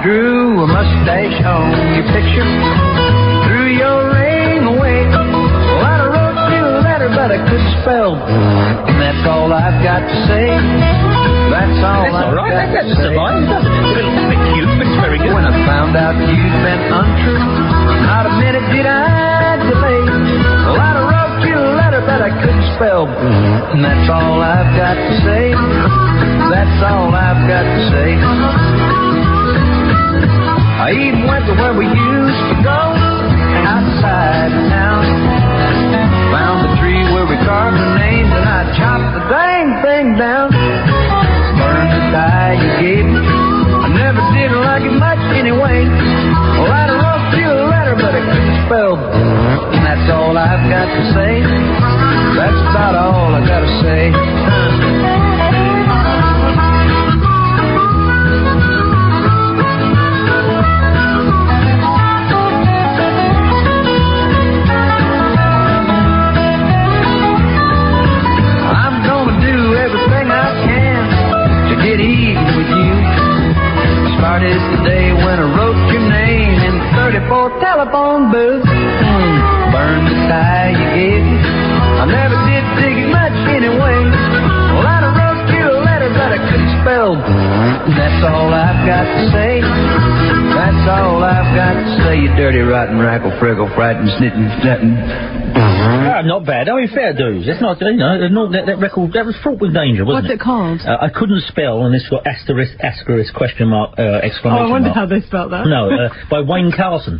drew a mustache on your picture, threw your ring away. Well, I wrote you a letter, but I couldn't spell, and that's all I've got to say. That's all I've got to say. That's a bit cute, but it's very good. When I found out you'd been untrue, not a minute did I delay. Well, I wrote you a letter, but I couldn't spell, and that's all I've got to say. That's all I've got to say. I even went to where we used to go, outside town. Found the tree where we carved the names, and I chopped the dang thing down. Burned the tie you gave me. I never did like it much anyway. Well, I wrote you a letter, but I couldn't spell, and that's all I've got to say. That's about all I gotta say. Get even with you. Started the day when I wrote your name in the 34 telephone booth. Burned the tie you gave me. I never did dig it much anyway. Well, I wrote you a letter, but I couldn't spell. That's all I've got to say. That's all I've got to say. You dirty, rotten, rackle, frickle, frightened, snitting, snutting. Not bad. I mean, fair dues. It's not, you know, that record, that was fraught with danger, wasn't it? What's it called? I couldn't spell, and it's got asterisk, question mark, exclamation mark. Oh, I wonder how they spelled that. No, by Wayne Carlson.